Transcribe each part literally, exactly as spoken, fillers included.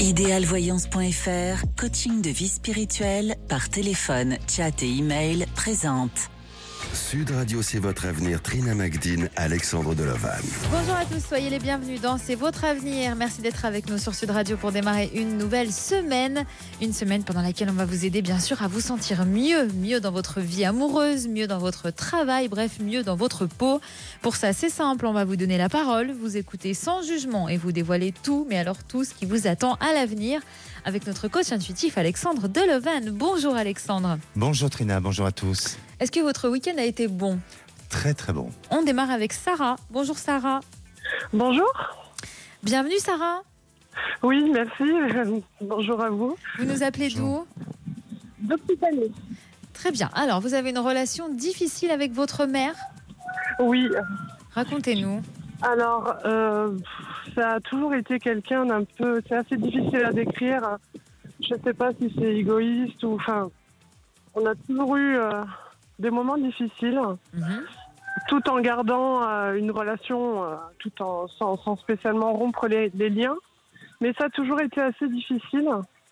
idéal voyance point f r, coaching de vie spirituelle par téléphone, chat et email, présente. Sud Radio, c'est votre avenir. Trina Magdine, Alexandre Delovan. Bonjour à tous, soyez les bienvenus dans C'est votre avenir. Merci d'être avec nous sur Sud Radio pour démarrer une nouvelle semaine. Une semaine pendant laquelle on va vous aider bien sûr à vous sentir mieux. Mieux dans votre vie amoureuse, mieux dans votre travail, bref, mieux dans votre peau. Pour ça, c'est simple, on va vous donner la parole, vous écoutez sans jugement et vous dévoiler tout, mais alors tout ce qui vous attend à l'avenir avec notre coach intuitif Alexandre Delovan. Bonjour Alexandre. Bonjour Trina, bonjour à tous. Est-ce que votre week-end a été bon ? Très très bon. On démarre avec Sarah. Bonjour Sarah. Bonjour. Bienvenue Sarah. Oui, merci. Bonjour à vous. Vous nous appelez Bonjour. d'où ? D'Occitanie. Très bien. Alors, vous avez une relation difficile avec votre mère ? Oui. Racontez-nous. Alors, euh, ça a toujours été quelqu'un d'un peu... C'est assez difficile à décrire. Je ne sais pas si c'est égoïste ou... Enfin, on a toujours eu euh, des moments difficiles, Mm-hmm. tout en gardant euh, une relation, euh, tout en sans, sans spécialement rompre les, les liens. Mais ça a toujours été assez difficile.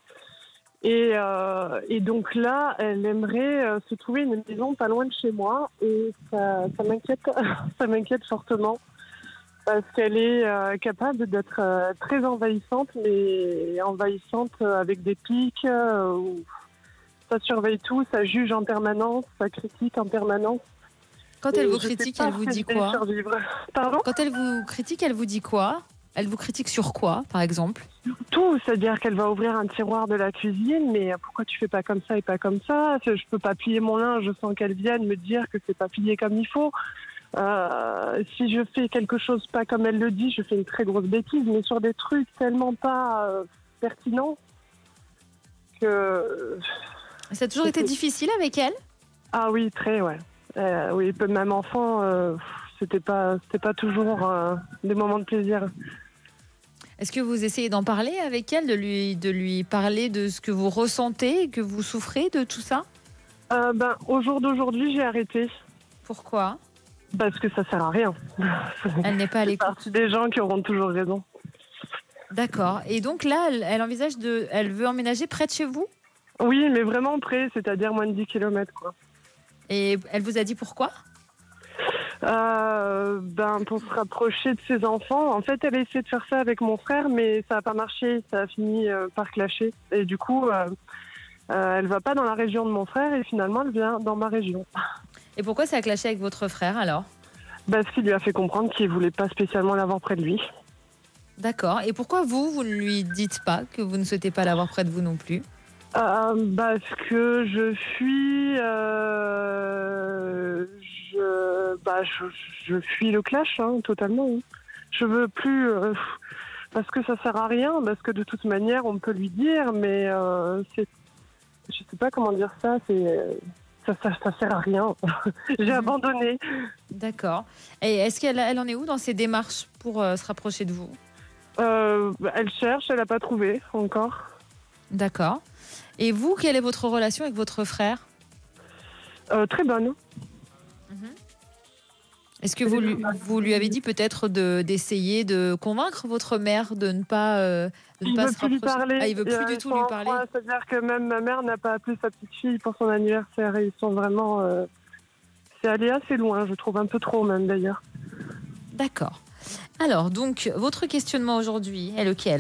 Et, euh, et donc là, elle aimerait euh, se trouver une maison pas loin de chez moi. Et ça, ça m'inquiète, ça m'inquiète fortement. Parce qu'elle est euh, capable d'être euh, très envahissante, mais envahissante euh, avec des pics. Euh, où ça surveille tout, ça juge en permanence, ça critique en permanence. Quand elle Et vous je sais critique, pas elle vous si dit je vais quoi ? survivre. Pardon ? Quand elle vous critique, elle vous dit quoi ? Elle vous critique sur quoi, par exemple ? Tout, c'est-à-dire qu'elle va ouvrir un tiroir de la cuisine, mais pourquoi tu fais pas comme ça et pas comme ça ? Je peux pas plier mon linge sans qu'elle vienne me dire que c'est pas plié comme il faut. Euh, si je fais quelque chose pas comme elle le dit, je fais une très grosse bêtise, mais sur des trucs tellement pas euh, pertinents que... Ça a toujours été difficile avec elle ? Ah oui, très, ouais. Euh, oui, même enfant, euh, c'était pas, c'était pas toujours euh, des moments de plaisir. Est-ce que vous essayez d'en parler avec elle, de lui, de lui parler de ce que vous ressentez, que vous souffrez de tout ça ? euh, ben, Au jour d'aujourd'hui, j'ai arrêté. Pourquoi ? Parce que ça sert à rien. Elle n'est pas à C'est l'écoute. partie des gens qui auront toujours raison. D'accord. Et donc là, elle, elle envisage de... Elle veut emménager près de chez vous ? Oui, mais vraiment près, c'est-à-dire moins de dix kilomètres, quoi. Et elle vous a dit pourquoi ? Euh, ben, pour se rapprocher de ses enfants. En fait, elle a essayé de faire ça avec mon frère, mais ça n'a pas marché. Ça a fini euh, par clasher. Et du coup, euh, euh, elle va pas dans la région de mon frère et finalement, elle vient dans ma région. Et pourquoi ça a clashé avec votre frère alors ? Parce qu'il lui a fait comprendre qu'il voulait pas spécialement l'avoir près de lui. D'accord. Et pourquoi vous, vous ne lui dites pas que vous ne souhaitez pas l'avoir près de vous non plus ? Euh, parce que je fuis, euh, je, bah, je, je fuis le clash, hein, totalement. Hein. Je veux plus, euh, parce que ça sert à rien, parce que de toute manière, on peut lui dire, mais euh, c'est, je sais pas comment dire ça, c'est, ça, ça, ça sert à rien. J'ai Mhm. abandonné. D'accord. Et est-ce qu'elle elle en est où dans ses démarches pour euh, se rapprocher de vous ? Euh, elle cherche, elle a pas trouvé encore. D'accord. Et vous, quelle est votre relation avec votre frère ? Euh, très bonne. Est-ce que vous lui, vous lui avez dit peut-être de, d'essayer de convaincre votre mère de ne pas, euh, de ne Il pas veut se plus lui rapprocher ? parler. Ah, il veut plus Euh, du ils tout sont lui en parler. froid, c'est-à-dire que même ma mère n'a pas appelé sa petite fille pour son anniversaire. Et ils sont vraiment... Euh, c'est allé assez loin, je trouve, un peu trop même d'ailleurs. D'accord. Alors, donc, votre questionnement aujourd'hui est lequel ?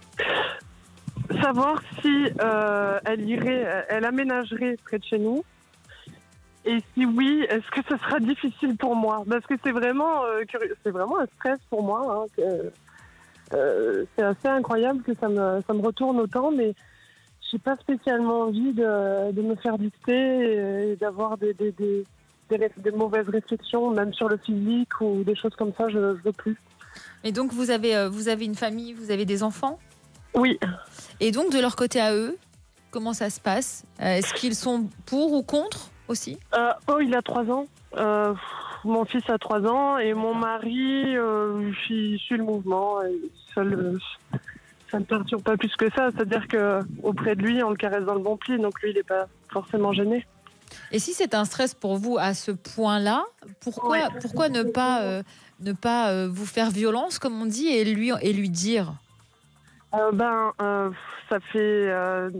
Savoir si euh, elle irait, elle aménagerait près de chez nous. Et si oui, est-ce que ce sera difficile pour moi ? Parce que c'est vraiment, euh, curieux, c'est vraiment un stress pour moi. Hein, que, euh, c'est assez incroyable que ça me, ça me retourne autant, mais j'ai pas spécialement envie de, de me faire dicter et d'avoir des, des, des, des, des mauvaises réflexions, même sur le physique ou des choses comme ça. Je, je veux plus. Et donc, vous avez, euh, vous avez une famille, vous avez des enfants ? Oui. Et donc, de leur côté à eux, comment ça se passe ? Euh, Est-ce qu'ils sont pour ou contre aussi ? Euh, oh, il a trois ans. Euh, mon fils a trois ans et mon mari, euh, il suit le mouvement. Et ça le, ça ne perturbe pas plus que ça. C'est-à-dire qu'auprès de lui, on le caresse dans le bon pied, donc lui, il n'est pas forcément gêné. Et si c'est un stress pour vous à ce point-là, pourquoi, Ouais. pourquoi ne pas, euh, ne pas euh, vous faire violence, comme on dit, et lui, et lui dire ? Euh, ben, euh, ça fait euh,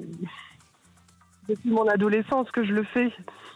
depuis mon adolescence que je le fais.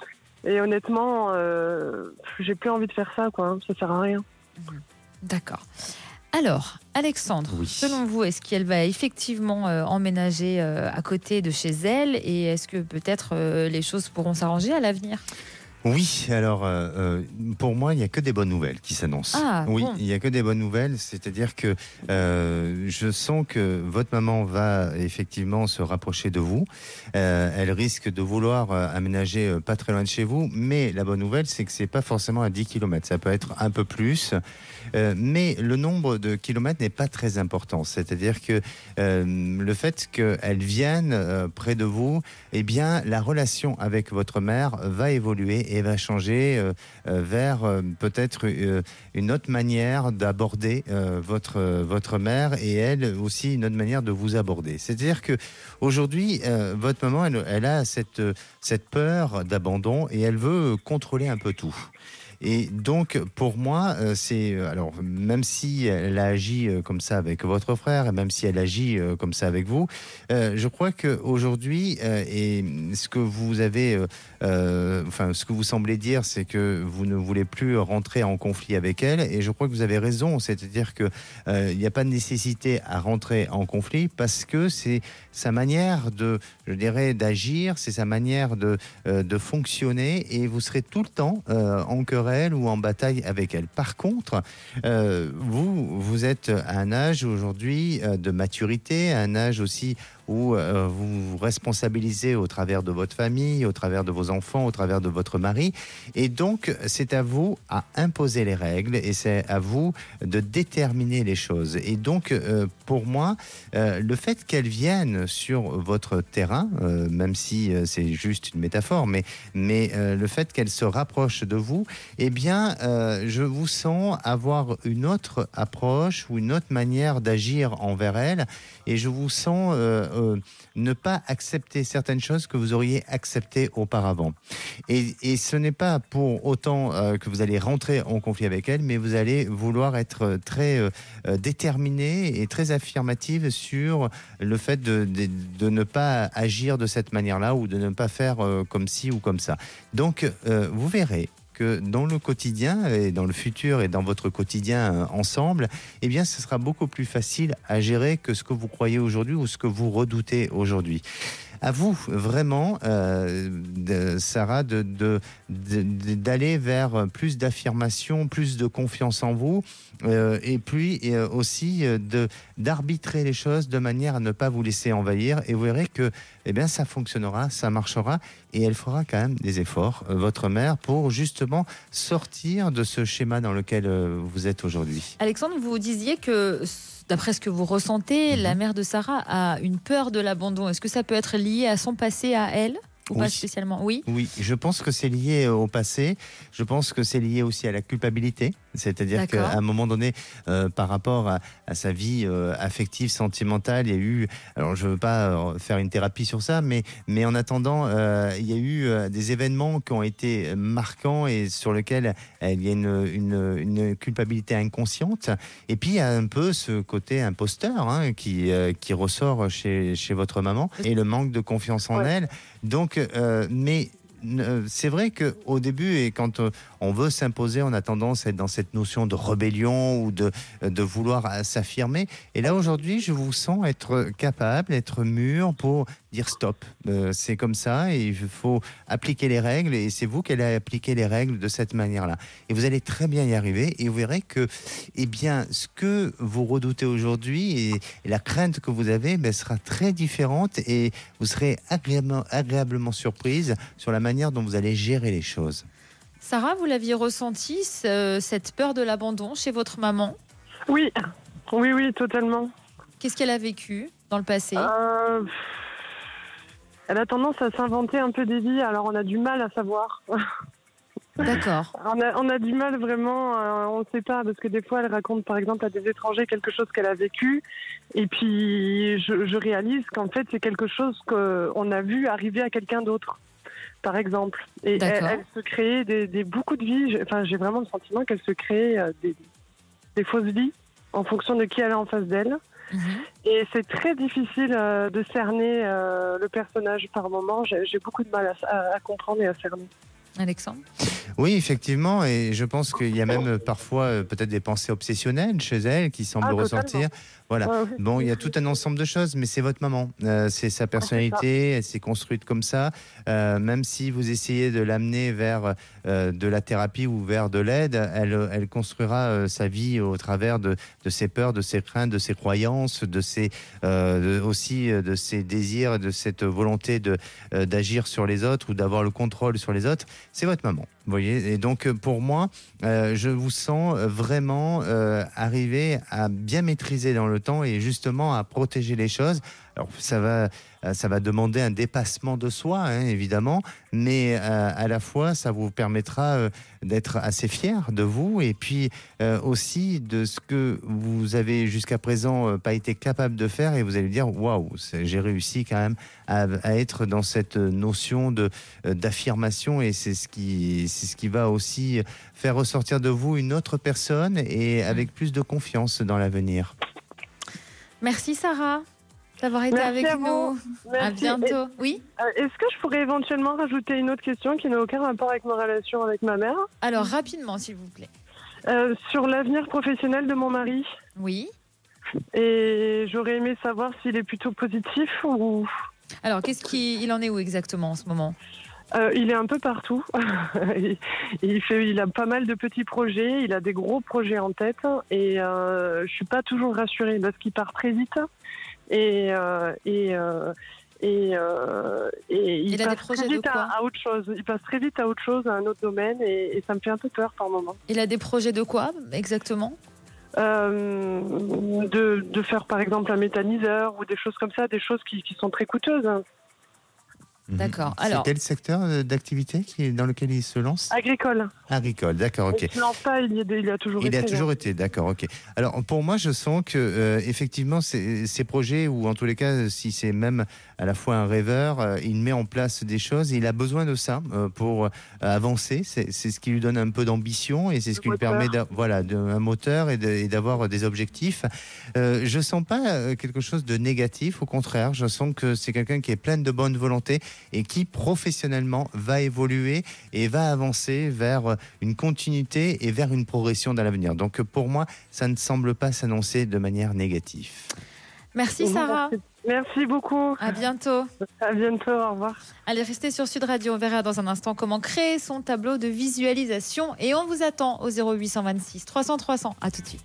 Et honnêtement, euh, j'ai plus envie de faire ça, quoi. Ça sert à rien. D'accord. Alors, Alexandre, Oui. selon vous, est-ce qu'elle va effectivement euh, emménager euh, à côté de chez elle et est-ce que peut-être euh, les choses pourront s'arranger à l'avenir ? Oui, alors euh, euh, pour moi, il n'y a que des bonnes nouvelles qui s'annoncent. Ah, oui, bon. il n'y a que des bonnes nouvelles, c'est-à-dire que euh, je sens que votre maman va effectivement se rapprocher de vous. Euh, elle risque de vouloir euh, aménager euh, pas très loin de chez vous, mais la bonne nouvelle, c'est que c'est pas forcément à dix kilomètres, ça peut être un peu plus. Euh, mais le nombre de kilomètres n'est pas très important, c'est-à-dire que euh, le fait qu'elle vienne euh, près de vous, eh bien, la relation avec votre mère va évoluer et va changer euh, euh, vers euh, peut-être euh, une autre manière d'aborder euh, votre euh, votre mère et elle aussi une autre manière de vous aborder. C'est-à-dire que aujourd'hui, euh, votre maman, elle, elle a cette cette peur d'abandon et elle veut contrôler un peu tout. Et donc, pour moi, euh, c'est alors même si elle a agi euh, comme ça avec votre frère, et même si elle agit euh, comme ça avec vous, euh, je crois que aujourd'hui, euh, et ce que vous avez, euh, euh, enfin, ce que vous semblez dire, c'est que vous ne voulez plus rentrer en conflit avec elle. Et je crois que vous avez raison, c'est-à-dire que euh, il n'y a pas de nécessité à rentrer en conflit parce que c'est sa manière de, je dirais, d'agir, c'est sa manière de euh, de fonctionner, et vous serez tout le temps euh, en querelle ou en bataille avec elle. Par contre, euh, vous, vous êtes à un âge aujourd'hui euh, de maturité, à un âge aussi où euh, vous vous responsabilisez au travers de votre famille, au travers de vos enfants, au travers de votre mari. Et donc, c'est à vous à imposer les règles et c'est à vous de déterminer les choses. Et donc, euh, pour moi, euh, le fait qu'elle vienne sur votre terrain, euh, même si euh, c'est juste une métaphore, mais, mais euh, le fait qu'elle se rapproche de vous, eh bien, euh, je vous sens avoir une autre approche ou une autre manière d'agir envers elle. Et je vous sens euh, euh, ne pas accepter certaines choses que vous auriez acceptées auparavant. Et, et ce n'est pas pour autant euh, que vous allez rentrer en conflit avec elle, mais vous allez vouloir être très euh, déterminé et très affirmative sur le fait de, de, de ne pas agir de cette manière-là ou de ne pas faire euh, comme ci ou comme ça. Donc, euh, vous verrez que dans le quotidien et dans le futur et dans votre quotidien euh, ensemble, eh bien, ce sera beaucoup plus facile à gérer que ce que vous croyez aujourd'hui ou ce que vous redoutez aujourd'hui. À vous, vraiment, euh, de, Sarah, de, de, de, d'aller vers plus d'affirmation, plus de confiance en vous, euh, et puis et aussi de, d'arbitrer les choses de manière à ne pas vous laisser envahir. Et vous verrez que eh bien, ça fonctionnera, ça marchera, et elle fera quand même des efforts, euh, votre mère, pour justement sortir de ce schéma dans lequel euh, vous êtes aujourd'hui. Alexandre, vous disiez que, d'après ce que vous ressentez, mmh. la mère de Sarah a une peur de l'abandon. Est-ce que ça peut être lié à son passé, à elle ? Ou oui. pas spécialement ? Oui. Oui, je pense que c'est lié au passé. Je pense que c'est lié aussi à la culpabilité. C'est-à-dire D'accord. qu'à un moment donné, euh, par rapport à, à sa vie euh, affective, sentimentale, il y a eu, alors je ne veux pas faire une thérapie sur ça, mais, mais en attendant, euh, il y a eu euh, des événements qui ont été marquants et sur lesquels euh, il y a une, une, une culpabilité inconsciente. Et puis il y a un peu ce côté imposteur hein, qui, euh, qui ressort chez, chez votre maman et le manque de confiance en ouais. elle. Donc, euh, mais c'est vrai qu'au début, et quand on veut s'imposer, on a tendance à être dans cette notion de rébellion ou de, de vouloir s'affirmer. Et là, aujourd'hui, je vous sens être capable, être mûr pour dire stop. Euh, c'est comme ça et il faut appliquer les règles et c'est vous qui allez appliquer les règles de cette manière-là. Et vous allez très bien y arriver et vous verrez que eh bien, ce que vous redoutez aujourd'hui et, et la crainte que vous avez ben, sera très différente et vous serez agréablement, agréablement surprise sur la manière dont vous allez gérer les choses. Sarah, vous l'aviez ressenti, ce, cette peur de l'abandon chez votre maman ? Oui, oui, oui, totalement. Qu'est-ce qu'elle a vécu dans le passé ? euh, Elle a tendance à s'inventer un peu des vies, alors on a du mal à savoir. D'accord. On a, on a du mal vraiment, euh, on ne sait pas, parce que des fois elle raconte par exemple à des étrangers quelque chose qu'elle a vécu, et puis je, je réalise qu'en fait c'est quelque chose qu'on a vu arriver à quelqu'un d'autre. Par exemple, et elle, elle se crée des, des beaucoup de vies. Enfin, j'ai vraiment le sentiment qu'elle se crée euh, des, des fausses vies en fonction de qui elle est en face d'elle. Mhm. Et c'est très difficile euh, de cerner euh, le personnage par moment. J'ai, j'ai beaucoup de mal à, à, à comprendre et à cerner. Alexandre? Oui, effectivement, et je pense qu'il y a même euh, parfois euh, peut-être des pensées obsessionnelles chez elle qui semblent Ah, ressortir. Voilà. Ouais, oui. Bon, il y a tout un ensemble de choses, mais c'est votre maman. Euh, c'est sa personnalité, elle s'est construite comme ça. Euh, même si vous essayez de l'amener vers euh, de la thérapie ou vers de l'aide, elle, elle construira euh, sa vie au travers de, de ses peurs, de ses craintes, de ses croyances, de ses, euh, de, aussi euh, de ses désirs, de cette volonté de, euh, d'agir sur les autres ou d'avoir le contrôle sur les autres. C'est votre maman. Vous voyez, et donc pour moi, euh, je vous sens vraiment euh, arriver à bien maîtriser dans le temps et justement à protéger les choses. Alors ça va, ça va demander un dépassement de soi, hein, évidemment, mais euh, à la fois ça vous permettra euh, d'être assez fier de vous et puis euh, aussi de ce que vous avez jusqu'à présent euh, pas été capable de faire et vous allez dire waouh, j'ai réussi quand même à, à être dans cette notion de euh, d'affirmation et c'est ce qui c'est ce qui va aussi faire ressortir de vous une autre personne et avec plus de confiance dans l'avenir. Merci Sarah d'avoir été Merci avec à nous. vous. À Merci. bientôt. Oui. Euh, Est-ce que je pourrais éventuellement rajouter une autre question qui n'a aucun rapport avec ma relation avec ma mère, Alors rapidement, s'il vous plaît. euh, sur l'avenir professionnel de mon mari? Oui. Et j'aurais aimé savoir s'il est plutôt positif ou... Alors, qu'est-ce qu'il il en est où exactement en ce moment? Euh, il est un peu partout. il, il, fait, il a pas mal de petits projets, il a des gros projets en tête et euh, je suis pas toujours rassurée parce qu'il part très vite et, euh, et, euh, et, euh, et il, Il a passe des projets très de vite à, quoi? à autre chose. Il passe très vite à autre chose, à un autre domaine et, et ça me fait un peu peur par moment. Il a des projets de quoi exactement? Euh, de, de faire par exemple un méthaniseur ou des choses comme ça, des choses qui, qui sont très coûteuses. D'accord. C'est Alors, quel secteur d'activité qui est dans lequel il se lance? Agricole. Agricole, d'accord, ok. Il ne se lance pas, il, y est- il a toujours Il été. a toujours été, d'accord, ok. Alors pour moi, je sens que euh, effectivement, ces, ces projets, ou en tous les cas, si c'est même à la fois un rêveur, euh, il met en place des choses. Et il a besoin de ça euh, pour euh, avancer. C'est, c'est ce qui lui donne un peu d'ambition et c'est ce Le qui lui moteur. permet, d'a- voilà, de, un moteur et, de- et d'avoir des objectifs. Euh, je sens pas euh, quelque chose de négatif. Au contraire, je sens que c'est quelqu'un qui est plein de bonne volonté et qui professionnellement va évoluer et va avancer vers une continuité et vers une progression dans l'avenir. Donc pour moi, ça ne semble pas s'annoncer de manière négative. merci Sarah. Merci beaucoup. À bientôt. À bientôt. Au revoir. Allez, restez sur Sud Radio. On verra dans un instant comment créer son tableau de visualisation. Et on vous attend au zéro huit cent vingt-six trois cents trois cents. À tout de suite.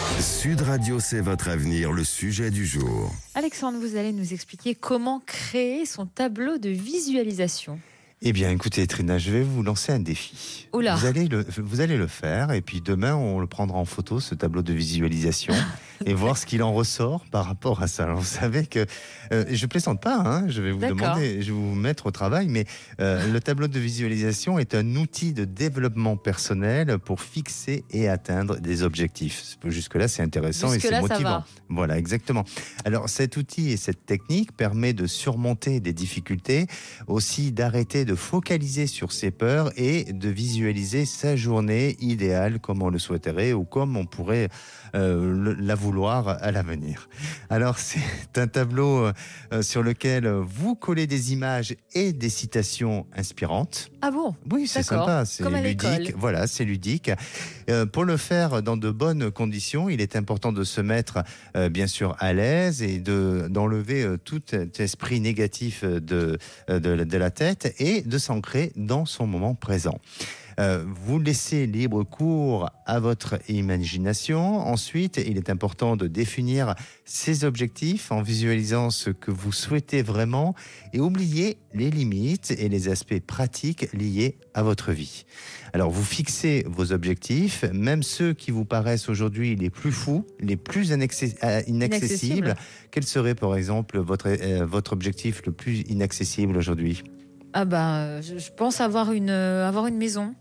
Sud Radio, c'est votre avenir, le sujet du jour. Alexandre, vous allez nous expliquer comment créer son tableau de visualisation. Eh bien, écoutez, Trina, je vais vous lancer un défi. Oula. Vous allez le, vous allez le faire, et puis demain, on le prendra en photo, ce tableau de visualisation, et voir ce qu'il en ressort par rapport à ça. Alors, vous savez que euh, je plaisante pas, hein, je vais vous D'accord. demander, je vais vous mettre au travail, mais euh, le tableau de visualisation est un outil de développement personnel pour fixer et atteindre des objectifs. Jusque-là, c'est intéressant et c'est Jusque-là, ça motivant. va. Voilà, exactement. Alors, cet outil et cette technique permet de surmonter des difficultés, aussi d'arrêter de focaliser sur ses peurs et de visualiser sa journée idéale comme on le souhaiterait ou comme on pourrait euh, le, la vouloir à l'avenir. Alors, c'est un tableau euh, sur lequel vous collez des images et des citations inspirantes. Ah bon? Oui, c'est D'accord. sympa, c'est Comme à ludique. l'école. Voilà, c'est ludique. Euh, pour le faire dans de bonnes conditions, il est important de se mettre euh, bien sûr à l'aise et de d'enlever euh, tout esprit négatif de, de, de la tête et de s'ancrer dans son moment présent. Euh, vous laissez libre cours à votre imagination. Ensuite, il est important de définir ses objectifs en visualisant ce que vous souhaitez vraiment et oubliez les limites et les aspects pratiques liés à votre vie. Alors, vous fixez vos objectifs, même ceux qui vous paraissent aujourd'hui les plus fous, les plus inaccess- euh, inaccessibles. Inaccessibles. Quel serait, par exemple, votre, euh, votre objectif le plus inaccessible aujourd'hui ? Ah ben, je, je pense avoir une, euh, avoir une maison.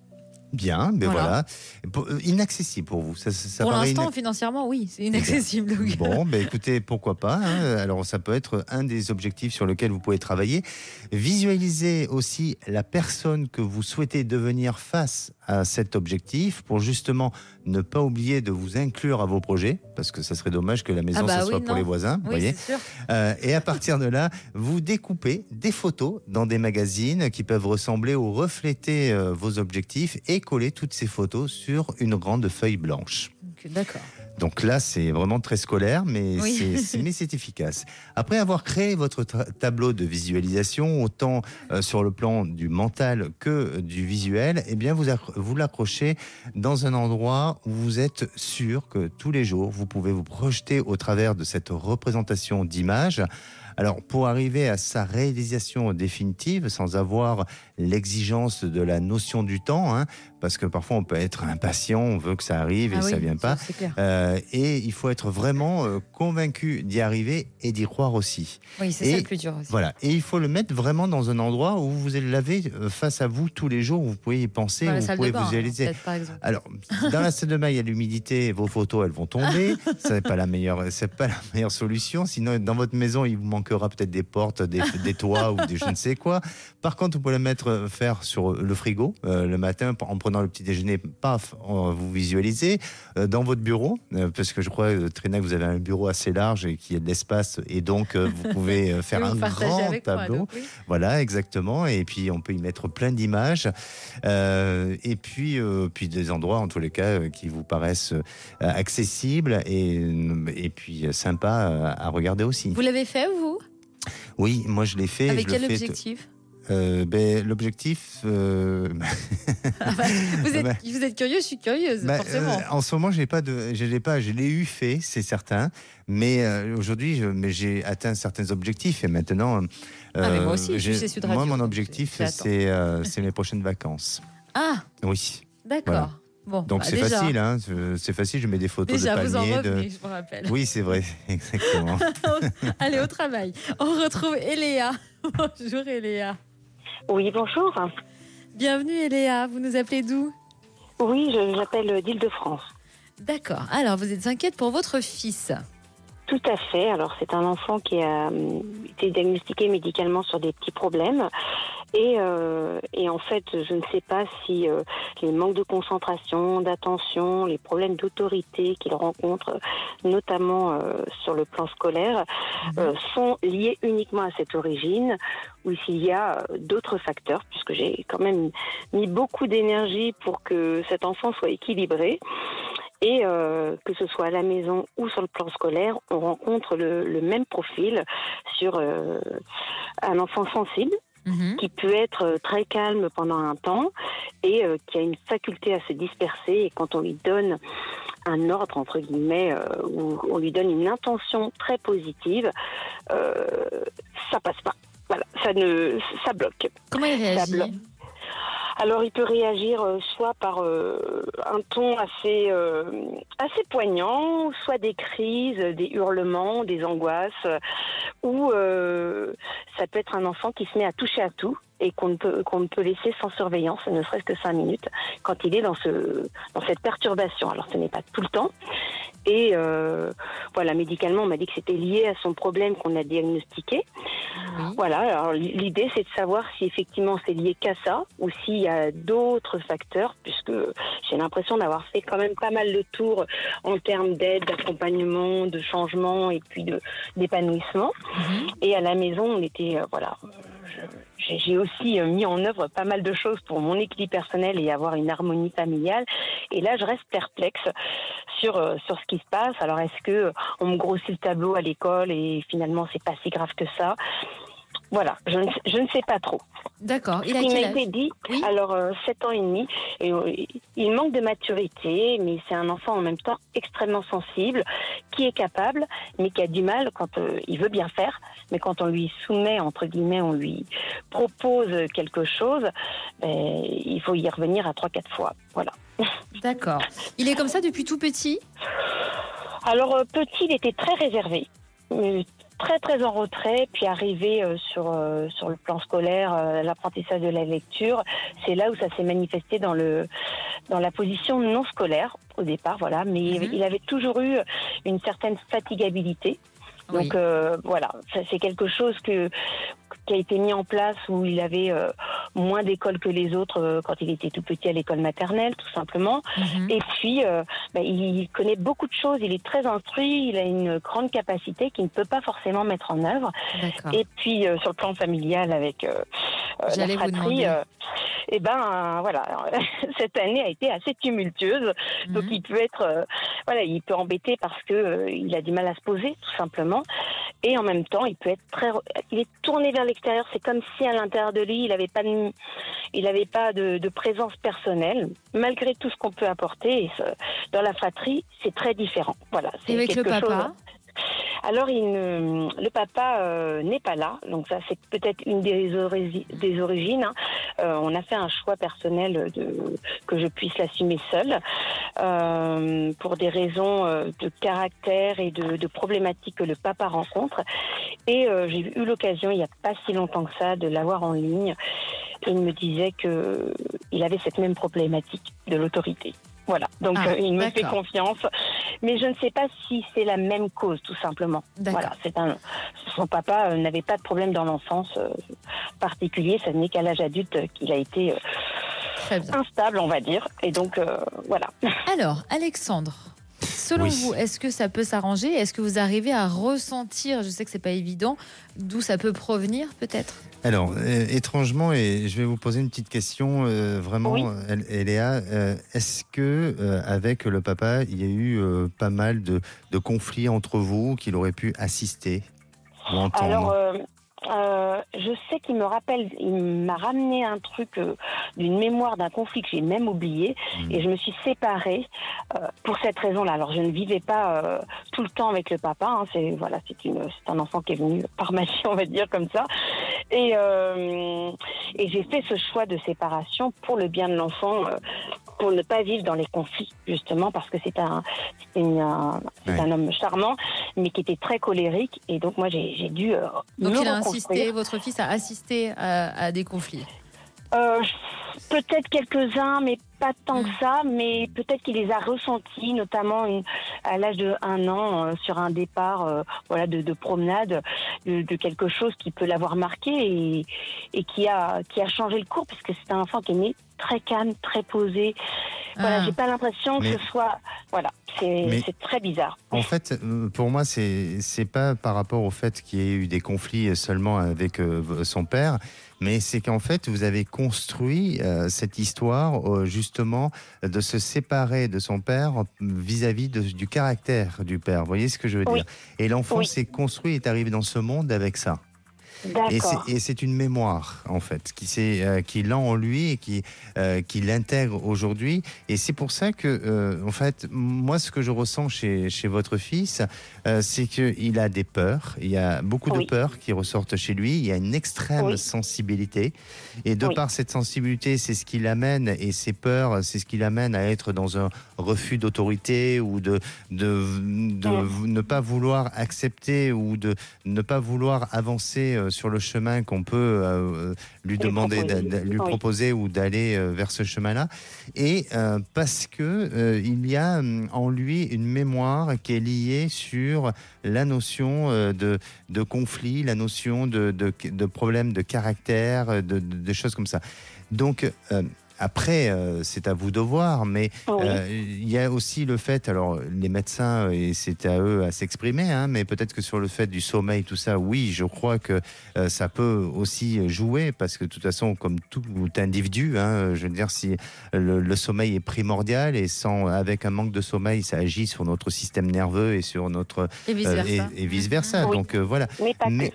Bien, mais voilà. Voilà. voilà. Inaccessible pour vous. Ça, ça Pour paraît l'instant, inac- financièrement, oui, c'est inaccessible. donc. Bon, ben écoutez, pourquoi pas. Hein. Alors, ça peut être un des objectifs sur lesquels vous pouvez travailler. Visualisez aussi la personne que vous souhaitez devenir face à cet objectif pour justement ne pas oublier de vous inclure à vos projets, parce que ça serait dommage que la maison, Ah bah ça oui, soit pour non. les voisins. Vous Oui, voyez. c'est sûr. Euh, et à partir de là, vous découpez des photos dans des magazines qui peuvent ressembler ou refléter euh, vos objectifs et coller toutes ces photos sur une grande feuille blanche. Donc, D'accord. Donc là, c'est vraiment très scolaire, mais Oui. c'est- c'est mais c'est efficace. Après avoir créé votre tra- tableau de visualisation, autant euh, sur le plan du mental que du visuel, eh bien vous, accro- vous l'accrochez dans un endroit où vous êtes sûr que tous les jours, vous pouvez vous projeter au travers de cette représentation d'image. Alors, pour arriver à sa réalisation définitive, sans avoir l'exigence de la notion du temps, hein, parce que parfois on peut être impatient, on veut que ça arrive et Ah ça oui, vient pas. C'est clair. Euh, et il faut être vraiment euh, convaincu d'y arriver et d'y croire aussi. Oui, c'est et- ça le plus dur aussi. Voilà. Et il faut le mettre vraiment dans un endroit où vous l'avez euh, face à vous tous les jours, où vous pouvez y penser, Dans où la vous salle pouvez de bain, visualiser. peut-être, par exemple. Alors, dans la salle de bain, il y a l'humidité, vos photos, elles vont tomber. Ce n'est pas la meilleure, c'est pas la meilleure solution. Sinon, dans votre maison, il vous manquera peut-être des portes, des, des toits ou des je ne sais quoi. Par contre, vous pouvez le mettre euh, faire sur le frigo euh, le matin en prenant le petit déjeuner. Paf, euh, vous visualisez euh, dans votre bureau, euh, parce que je crois, euh, Trina, que vous avez un bureau assez large et qui a de l'espace, et donc euh, vous pouvez euh, faire Oui, un vous partagez grand avec moi, tableau. donc oui. Voilà, exactement. Et puis, on peut y mettre plein d'images. Euh, et puis, euh, puis des endroits, en tous les cas, euh, qui vous paraissent euh, accessibles et, et puis euh, sympas euh, à regarder aussi. Vous l'avez fait, vous Oui, moi, je l'ai fait. Avec je le quel fais t- objectif euh, ben, L'objectif... euh, Ah bah, vous, êtes, bah, vous êtes curieux, je suis curieuse, bah, forcément. euh, en ce moment, je l'ai pas de, je l'ai pas, je l'ai eu fait, c'est certain. Mais euh, aujourd'hui, je- mais j'ai atteint certains objectifs et maintenant. Ah, mais moi aussi, je j'ai- suis chez Sud Moi, Radio, mon donc objectif, j'attends. c'est, euh, c'est mes prochaines vacances. Ah, Oui. d'accord. Voilà. Bon, Donc bah, c'est déjà, facile, hein, c'est facile. Je mets des photos Déjà, de vous en palmiers. revenez, de... je vous rappelle. Oui, c'est vrai, exactement. Allez, au travail. On retrouve Eléa. Bonjour Eléa. Oui, bonjour. Bienvenue Eléa, vous nous appelez d'où? Oui, je j'appelle d'Île-de-France. D'accord. Alors, vous êtes inquiète pour votre fils. Tout à fait. Alors, c'est un enfant qui a euh, été diagnostiqué médicalement sur des petits problèmes. Et, euh, et en fait, je ne sais pas si euh, les manques de concentration, d'attention, les problèmes d'autorité qu'il rencontre, notamment euh, sur le plan scolaire, euh, sont liés uniquement à cette origine, ou s'il y a euh, d'autres facteurs, puisque j'ai quand même mis beaucoup d'énergie pour que cet enfant soit équilibré. Et euh, que ce soit à la maison ou sur le plan scolaire, on rencontre le, le même profil sur euh, un enfant sensible, Mhm. qui peut être très calme pendant un temps et euh, qui a une faculté à se disperser. Et quand on lui donne un ordre, entre guillemets, euh, ou on lui donne une intention très positive, euh, ça passe pas. Voilà, ça, ne, ça bloque. Comment il réagit? bloque. Alors, il peut réagir euh, soit par euh, un ton assez, euh, assez poignant, soit des crises, des hurlements, des angoisses, euh, ou euh, ça peut être un enfant qui se met à toucher à tout et qu'on ne peut, qu'on ne peut laisser sans surveillance, ne serait-ce que cinq minutes, quand il est dans, ce, dans cette perturbation. Alors, ce n'est pas tout le temps. Et euh, voilà, médicalement, on m'a dit que c'était lié à son problème qu'on a diagnostiqué. Oui. Voilà, alors l'idée c'est de savoir si effectivement c'est lié qu'à ça ou s'il y a d'autres facteurs, puisque j'ai l'impression d'avoir fait quand même pas mal de tours en termes d'aide, d'accompagnement, de changement et puis de, d'épanouissement. Mhm. Et à la maison, on était, euh, voilà, je- j'ai, j'ai aussi euh, mis en œuvre pas mal de choses pour mon équilibre personnel et avoir une harmonie familiale. Et là, je reste perplexe sur, euh, sur ce qui se passe. Alors, est-ce que euh, on me grossit le tableau à l'école et finalement, c'est pas si grave que ça? Voilà, je ne, sais- je ne sais pas trop. D'accord. Il a Il quel m'a âge? été dit, Oui. alors euh, sept ans et demi, et, euh, il manque de maturité, mais c'est un enfant en même temps extrêmement sensible, qui est capable, mais qui a du mal quand euh, il veut bien faire, mais quand on lui soumet, entre guillemets, on lui propose quelque chose, ben, il faut y revenir à trois, quatre fois. Voilà. D'accord. Il est comme ça depuis tout petit? Alors, euh, petit, il était très réservé. Euh, très très en retrait, puis arrivé euh, sur euh, sur le plan scolaire, euh, l'apprentissage de la lecture, c'est là où ça s'est manifesté dans le dans la position non scolaire au départ, voilà. Mais mm-hmm. il avait toujours eu une certaine fatigabilité. Donc oui. euh, voilà, ça, c'est quelque chose que, qui a été mis en place où il avait euh, moins d'école que les autres euh, quand il était tout petit à l'école maternelle, tout simplement. Mm-hmm. Et puis, euh, bah, il connaît beaucoup de choses, il est très instruit, il a une grande capacité qu'il ne peut pas forcément mettre en œuvre. D'accord. Et puis, euh, sur le plan familial, avec euh, euh, la fratrie, euh, et ben euh, voilà, cette année a été assez tumultueuse. Mm-hmm. Donc, il peut être, euh, voilà, il peut embêter parce que euh, il a du mal à se poser, tout simplement. Et en même temps, il peut être très, il est tourné vers l'extérieur. C'est comme si à l'intérieur de lui, il n'avait pas de, il n'avait pas de, de présence personnelle, malgré tout ce qu'on peut apporter. Et ce, dans la fratrie, c'est très différent. Voilà. C'est et avec quelque le papa. Chose... Alors, il ne, le papa euh, n'est pas là, donc ça c'est peut-être une des, ori- des origines. Hein. Euh, on a fait un choix personnel de, que je puisse l'assumer seule, euh, pour des raisons euh, de caractère et de, de problématiques que le papa rencontre. Et euh, j'ai eu l'occasion, il n'y a pas si longtemps que ça, de l'avoir en ligne. Et il me disait que il avait cette même problématique de l'autorité. Voilà, donc ah, euh, il me fait confiance, mais je ne sais pas si c'est la même cause, tout simplement. D'accord. Voilà, c'est un, son papa euh, n'avait pas de problème dans l'enfance euh, particulier, ça n'est qu'à l'âge adulte euh, qu'il a été euh, Très bien. instable, on va dire, et donc euh, voilà. Alors, Alexandre, selon oui. vous, est-ce que ça peut s'arranger ? Est-ce que vous arrivez à ressentir, je sais que c'est pas évident, d'où ça peut provenir, peut-être ? Alors, euh, étrangement, et je vais vous poser une petite question, euh, vraiment, oui. euh, Léa, euh, est-ce que euh, avec le papa, il y a eu euh, pas mal de, de conflits entre vous qu'il aurait pu assister ou entendre ? Alors, euh, euh, je sais qu'il me rappelle, il m'a ramené un truc euh, d'une mémoire d'un conflit que j'ai même oublié, mmh. et je me suis séparée euh, pour cette raison-là. Alors, je ne vivais pas euh, tout le temps avec le papa, hein, c'est voilà, c'est une, c'est un enfant qui est venu par magie, on va dire comme ça. Et, euh, et j'ai fait ce choix de séparation pour le bien de l'enfant, euh, pour ne pas vivre dans les conflits, justement, parce que c'est un, c'est une, un, c'est ouais. un homme charmant, mais qui était très colérique. Et donc, moi, j'ai, j'ai dû euh, donc, me il a reconstruire. insisté, votre fils a assisté à, à des conflits euh, Peut-être quelques-uns, mais pas tant mmh. que ça, mais peut-être qu'il les a ressentis, notamment une, à l'âge de un an, euh, sur un départ euh, voilà, de, de promenade, de, de quelque chose qui peut l'avoir marqué et, et qui, a, qui a changé le cours, puisque c'est un enfant qui est né très calme, très posé. Voilà, ah. j'ai pas l'impression mais, que ce soit... Voilà, c'est, c'est très bizarre. En fait, pour moi, c'est, c'est pas par rapport au fait qu'il y ait eu des conflits seulement avec euh, son père, mais c'est qu'en fait, vous avez construit euh, cette histoire, euh, justement, de se séparer de son père vis-à-vis de, du caractère du père. Vous voyez ce que je veux oui. dire ? Et l'enfant oui. s'est construit, est arrivé dans ce monde avec ça. Et c'est, et c'est une mémoire, en fait, qui, c'est, euh, qui l'a en lui et qui, euh, qui l'intègre aujourd'hui. Et c'est pour ça que, euh, en fait, moi, ce que je ressens chez, chez votre fils, euh, c'est qu'il a des peurs. Il y a beaucoup oui. de peurs qui ressortent chez lui. Il y a une extrême oui. sensibilité. Et de oui. par cette sensibilité, c'est ce qui l'amène, et ces peurs, c'est ce qui l'amène à être dans un refus d'autorité ou de, de, de oui. ne pas vouloir accepter ou de ne pas vouloir avancer euh, sur le chemin qu'on peut euh, lui demander, proposer. D'a, lui oui. proposer ou d'aller euh, vers ce chemin-là. Et euh, parce que euh, il y a en lui une mémoire qui est liée sur la notion euh, de, de conflit, la notion de, de, de problème de caractère, de, de, de choses comme ça. Donc, euh, après, euh, c'est à vous de voir, mais il oui. euh, y a aussi le fait, alors les médecins, et c'est à eux à s'exprimer, hein, mais peut-être que sur le fait du sommeil, tout ça, oui, je crois que euh, ça peut aussi jouer, parce que de toute façon, comme tout individu, hein, je veux dire, si le, le sommeil est primordial, et sans, avec un manque de sommeil, ça agit sur notre système nerveux et sur notre... Et vice-versa. Euh, et, et vice-versa. Oui. Donc euh, voilà. Mais pas mais, que.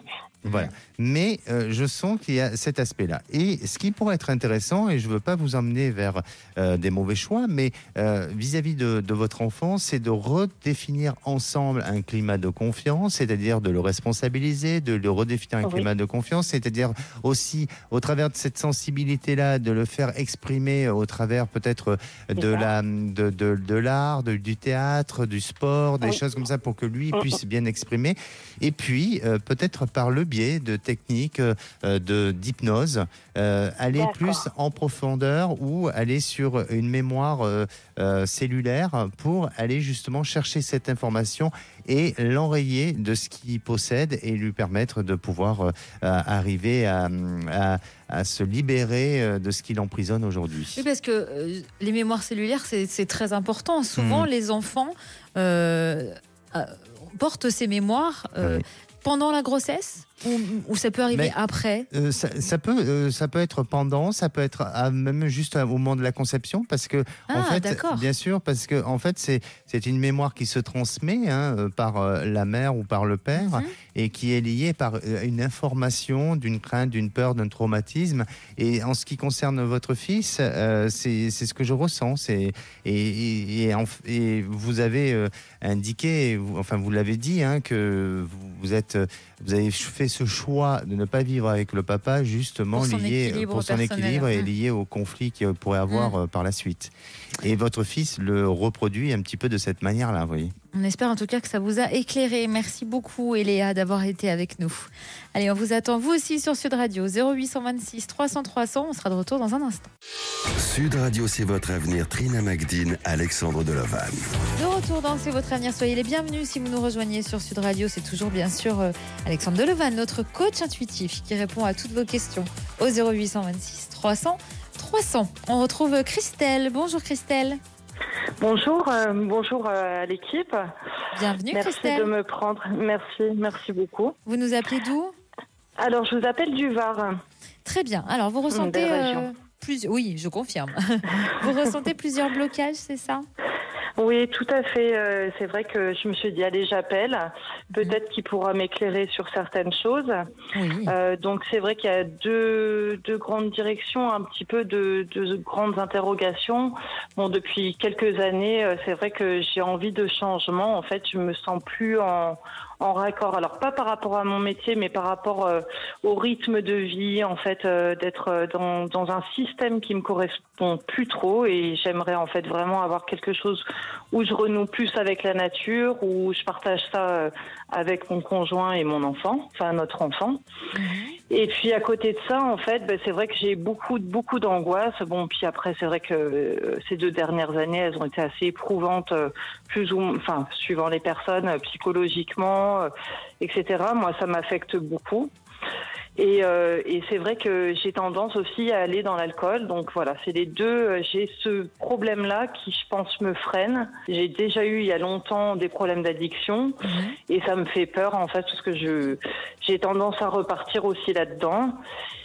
Voilà. Mais euh, je sens qu'il y a cet aspect-là. Et ce qui pourrait être intéressant, et je ne veux pas vous emmener vers euh, des mauvais choix, mais euh, vis-à-vis de, de votre enfant, c'est de redéfinir ensemble un climat de confiance, c'est-à-dire de le responsabiliser, de le redéfinir un Oui. climat de confiance, c'est-à-dire aussi, au travers de cette sensibilité-là, de le faire exprimer au travers peut-être de, C'est ça. la, de, de, de l'art, de- du théâtre, du sport, des Oui. choses comme ça pour que lui Mm, puisse bien exprimer. Et puis, euh, peut-être par le biais de techniques euh, de, d'hypnose, euh, aller D'accord. plus en profondeur ou aller sur une mémoire euh, euh, cellulaire pour aller justement chercher cette information et l'enrayer de ce qu'il possède et lui permettre de pouvoir euh, arriver à, à, à se libérer euh, de ce qui l'emprisonne aujourd'hui. Oui, parce que euh, les mémoires cellulaires, c'est, c'est très important. Souvent, Mhm. les enfants euh, euh, portent ces mémoires euh, Oui. pendant la grossesse ou, ou ça peut arriver Mais- après. Euh, ça, ça peut, euh, ça peut être pendant, ça peut être à- même juste au moment de la conception, parce que Ah, en fait, d'accord. bien sûr, parce que en fait, c'est c'est une mémoire qui se transmet hein, euh, par euh, la mère ou par le père Mhm. et qui est liée par euh, une information, d'une crainte, d'une peur, d'un traumatisme. Et en ce qui concerne votre fils, euh, c'est c'est ce que je ressens. C'est et, et, et, en- et vous avez euh, indiqué, vous- enfin vous l'avez dit, hein, que vous, vous êtes, vous avez fait ce choix de ne pas vivre avec le papa justement Pour son lié équilibre pour son personnel. équilibre et Mm. lié au conflit qu'il pourrait avoir Mm. euh, par la suite. Et votre fils le reproduit un petit peu de cette manière-là, vous voyez. On espère en tout cas que ça vous a éclairé. Merci beaucoup, Eléa, d'avoir été avec nous. Allez, on vous attend vous aussi sur Sud Radio, zéro huit cent vingt-six trois cents trois cents. On sera de retour dans un instant. Sud Radio, c'est votre avenir. Trina Magdine, Alexandre Delevan. De retour dans C'est votre avenir. Soyez les bienvenus si vous nous rejoignez sur Sud Radio. C'est toujours bien sûr euh, Alexandre Delevan, notre coach intuitif qui répond à toutes vos questions au zéro huit cent vingt-six trois cents trois cents. On retrouve Christelle. Bonjour Christelle. Bonjour, euh, bonjour euh, à l'équipe. Bienvenue Merci Christelle. de me prendre. Merci, merci beaucoup. Vous nous appelez d'où? Alors, je vous appelle du Var. Très bien. Alors vous ressentez Belle région. plus... Oui, je confirme. Vous ressentez plusieurs blocages, c'est ça? Oui, tout à fait. Euh, c'est vrai que je me suis dit, allez, j'appelle. Peut-être qu'il pourra m'éclairer sur certaines choses. Oui. Euh, donc, c'est vrai qu'il y a deux, deux grandes directions, un petit peu de, de grandes interrogations. Bon, depuis quelques années, euh, c'est vrai que j'ai envie de changement. En fait, je me sens plus en, en raccord. Alors, pas par rapport à mon métier, mais par rapport euh, au rythme de vie, en fait, euh, d'être euh, dans, dans un système qui me correspond plus trop. Et j'aimerais, en fait, vraiment avoir quelque chose où je renoue plus avec la nature, où je partage ça euh, avec mon conjoint et mon enfant, enfin notre enfant. Mhm. Et puis à côté de ça, en fait, ben, c'est vrai que j'ai beaucoup, beaucoup d'angoisse. Bon, puis après, c'est vrai que euh, ces deux dernières années, elles ont été assez éprouvantes, euh, plus ou moins, enfin, suivant les personnes, euh, psychologiquement, euh, et cetera. Moi, ça m'affecte beaucoup. Et, euh, et c'est vrai que j'ai tendance aussi à aller dans l'alcool. Donc voilà, c'est les deux. euh, J'ai ce problème-là qui, je pense, me freine. J'ai déjà eu il y a longtemps des problèmes d'addiction Mhm. et ça me fait peur en fait parce que je j'ai tendance à repartir aussi là-dedans.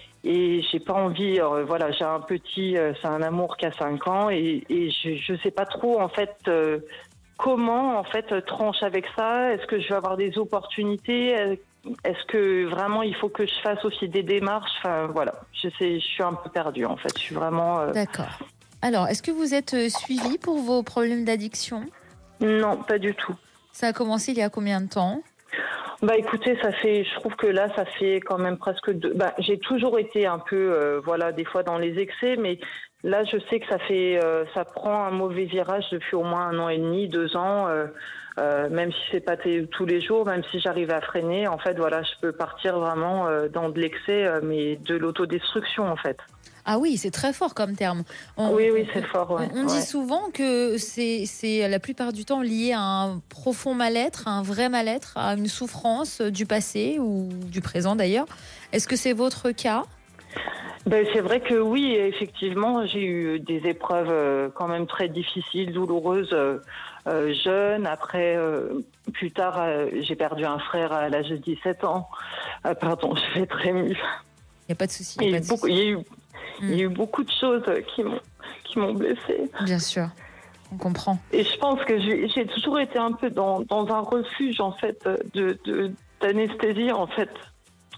Et j'ai pas envie. euh, voilà, j'ai un petit, euh, c'est un amour qui a cinq ans et, et je je sais pas trop en fait. euh, Comment en fait euh, tranche avec ça? Est-ce que je vais avoir des opportunités? Est-ce que vraiment il faut que je fasse aussi des démarches? Enfin voilà, je sais, je suis un peu perdue en fait. Je suis vraiment euh, D'accord. Alors, est-ce que vous êtes euh, suivi pour vos problèmes d'addiction? non, pas du tout. Ça a commencé il y a combien de temps? Bah écoutez, ça fait, je trouve que là, ça fait quand même presque deux. Bah, j'ai toujours été un peu, euh, voilà, des fois dans les excès, mais là, je sais que ça fait, euh, ça prend un mauvais virage depuis au moins un an et demi, deux ans. Euh, euh, même si c'est pas t- tous les jours, même si j'arrive à freiner, en fait, voilà, je peux partir vraiment euh, dans de l'excès, euh, mais de l'autodestruction, en fait. Ah oui, c'est très fort comme terme. On- oui, oui, c'est fort. Ouais, On, on dit ouais. souvent que c'est c'est la plupart du temps lié à un profond mal-être, à un vrai mal-être, à une souffrance du passé ou du présent d'ailleurs. Est-ce que c'est votre cas? Ben, c'est vrai que oui, effectivement, j'ai eu des épreuves euh, quand même très difficiles, douloureuses, euh, euh, jeune. Après, euh, plus tard, euh, j'ai perdu un frère à l'âge de dix-sept ans. Euh, pardon, je vais être émue. Il n'y a pas de souci. Il y y a a pas eu de beaucoup, souci. il y a eu, il y a Mm. eu beaucoup de choses qui m'ont, qui m'ont blessée. Bien sûr, on comprend. Et je pense que j'ai, j'ai toujours été un peu dans, dans un refuge, en fait, de, de, d'anesthésie, en fait.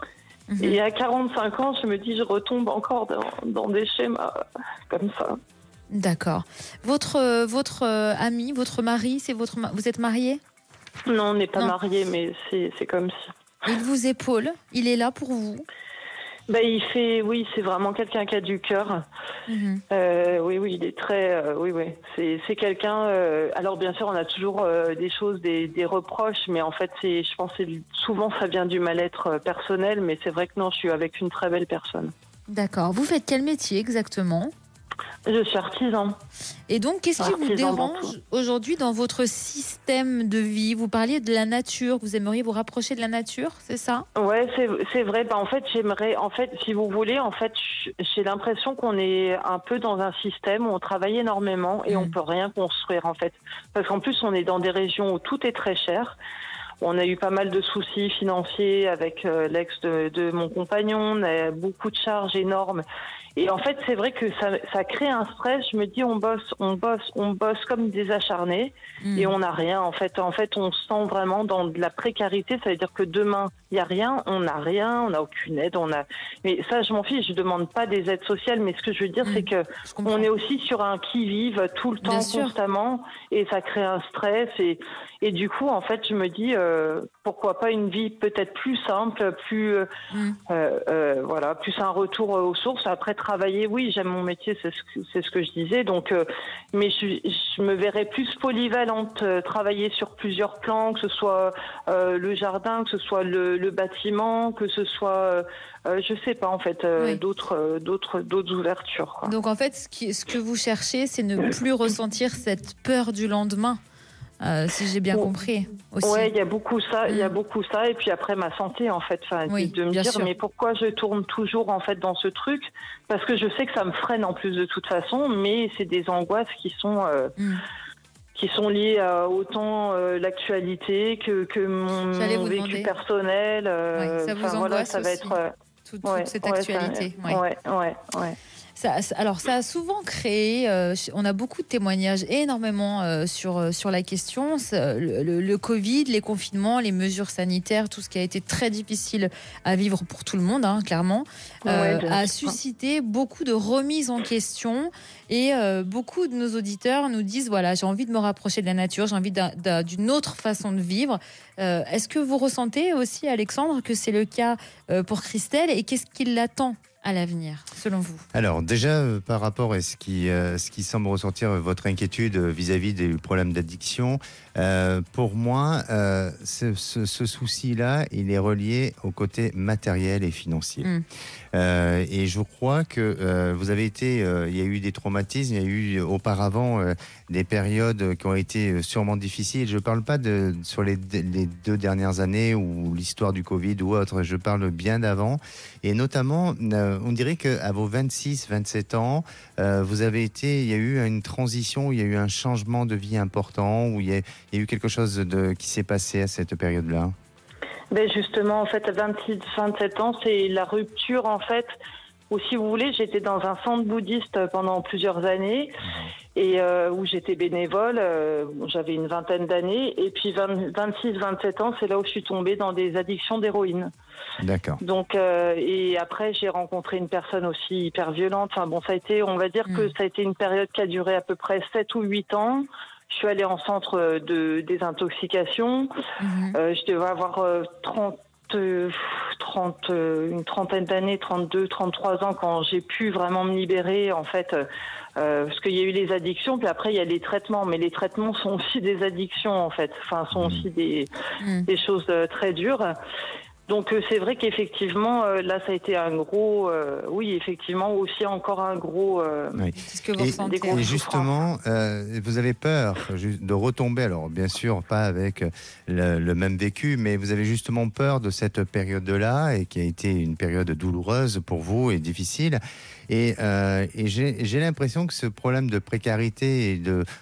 Mmh. Et à quarante-cinq ans, je me dis, je retombe encore dans, dans des schémas comme ça. D'accord. Votre, euh, votre euh, ami, votre mari, c'est votre, vous êtes marié ? Non, on n'est pas non. mariés, mais c'est, c'est comme ça. Il vous épaule, il est là pour vous ? Ben, il fait, oui, c'est vraiment quelqu'un qui a du cœur. Mmh. Euh, oui, oui, il est très, euh, oui, oui, c'est, c'est quelqu'un. Euh, alors bien sûr, on a toujours euh, des choses, des, des reproches, mais en fait, c'est, je pense, que souvent ça vient du mal-être personnel, mais c'est vrai que non, je suis avec une très belle personne. D'accord. Vous faites quel métier exactement ? Je suis artisan. Et donc, qu'est-ce qui vous dérange aujourd'hui dans votre système de vie ? Vous parliez de la nature, vous aimeriez vous rapprocher de la nature, c'est ça ? Ouais, c'est, c'est vrai. Bah, en fait, j'aimerais, en fait, si vous voulez, en fait, j'ai l'impression qu'on est un peu dans un système où on travaille énormément et mmh. on peut rien construire, en fait. Parce qu'en plus, on est dans des régions où tout est très cher. On a eu pas mal de soucis financiers avec euh, l'ex de, de mon compagnon. On a beaucoup de charges énormes. Et en fait, c'est vrai que ça, ça crée un stress. Je me dis, on bosse, on bosse, on bosse comme des acharnés mmh. et on n'a rien. En fait, en fait, on se sent vraiment dans de la précarité. Ça veut dire que demain, il n'y a rien, on n'a rien, on n'a aucune aide. On a. Mais ça, je m'en fiche. Je demande pas des aides sociales. Mais ce que je veux dire, mmh. c'est que on est aussi sur un qui-vive tout le temps, Bien constamment, sûr. Et ça crée un stress. Et et du coup, en fait, je me dis, euh, pourquoi pas une vie peut-être plus simple, plus mmh. euh, euh, voilà, plus un retour aux sources. Après travailler, oui, j'aime mon métier, c'est ce que, c'est ce que je disais. Donc, euh, mais je, je me verrais plus polyvalente, euh, travailler sur plusieurs plans, que ce soit euh, le jardin, que ce soit le, le bâtiment, que ce soit, euh, je sais pas en fait, euh, oui. d'autres, euh, d'autres, d'autres ouvertures. Quoi. Donc en fait, ce, qui, ce que vous cherchez, c'est ne plus ressentir cette peur du lendemain. Euh, si j'ai bien compris aussi. Ouais, il y a beaucoup ça, il mmh. y a beaucoup ça, et puis après ma santé en fait, enfin, oui, de me dire sûr. Mais pourquoi je tourne toujours en fait dans ce truc ? Parce que je sais que ça me freine en plus de toute façon, mais c'est des angoisses qui sont euh, mmh. qui sont liées à autant euh, l'actualité que que mon, mon vécu demander. personnel. Euh, ouais, ça vous angoisse voilà, ça va aussi. être euh, toute, toute ouais, cette actualité. Ouais, ouais, ouais. ouais. Ça, alors, ça a souvent créé, euh, on a beaucoup de témoignages énormément euh, sur, sur la question. Le, le, le Covid, les confinements, les mesures sanitaires, tout ce qui a été très difficile à vivre pour tout le monde, hein, clairement, euh, ouais, a suscité beaucoup de remises en question. Et euh, beaucoup de nos auditeurs nous disent, voilà, j'ai envie de me rapprocher de la nature, j'ai envie d'un, d'un, d'une autre façon de vivre. Euh, est-ce que vous ressentez aussi, Alexandre, que c'est le cas euh, pour Christelle ? Et qu'est-ce qui l'attend à l'avenir, selon vous ? Alors déjà, euh, par rapport à ce qui, euh, ce qui semble ressortir, euh, votre inquiétude euh, vis-à-vis des problèmes d'addiction, euh, pour moi, euh, ce, ce, ce souci-là, il est relié au côté matériel et financier. Mmh. Euh, et je crois que euh, vous avez été, euh, il y a eu des traumatismes, il y a eu auparavant euh, des périodes qui ont été sûrement difficiles. Je ne parle pas de sur les, les deux dernières années ou l'histoire du Covid ou autre, je parle bien d'avant. Et notamment, euh, on dirait qu'à vos vingt-six vingt-sept ans, euh, vous avez été, il y a eu une transition, il y a eu un changement de vie important, où il y a, il y a eu quelque chose de, qui s'est passé à cette période-là. Ben justement, en fait, à vingt-six vingt-sept ans, c'est la rupture, en fait, où, si vous voulez, j'étais dans un centre bouddhiste pendant plusieurs années, et euh, où j'étais bénévole, euh, j'avais une vingtaine d'années, et puis vingt-six vingt-sept ans, c'est là où je suis tombée dans des addictions d'héroïne. D'accord. Donc, euh, et après, j'ai rencontré une personne aussi hyper violente. Enfin bon, ça a été, on va dire mmh. que ça a été une période qui a duré à peu près sept ou huit ans. Je suis allée en centre de désintoxication. Mmh. Euh, je devais avoir euh, trente, trente, une trentaine d'années, trente-deux, trente-trois ans, quand j'ai pu vraiment me libérer, en fait, euh, parce qu'il y a eu les addictions, puis après il y a les traitements, mais les traitements sont aussi des addictions, en fait, enfin, sont mmh. aussi des, mmh. des choses très dures. Donc euh, c'est vrai qu'effectivement, euh, là, ça a été un gros... Euh, oui, effectivement, aussi encore un gros... Euh, oui. C'est ce que vous ressentez. Et justement, euh, vous avez peur de retomber, alors bien sûr, pas avec le, le même vécu, mais vous avez justement peur de cette période-là, et qui a été une période douloureuse pour vous et difficile. Et, euh, et j'ai, j'ai l'impression que ce problème de précarité et de,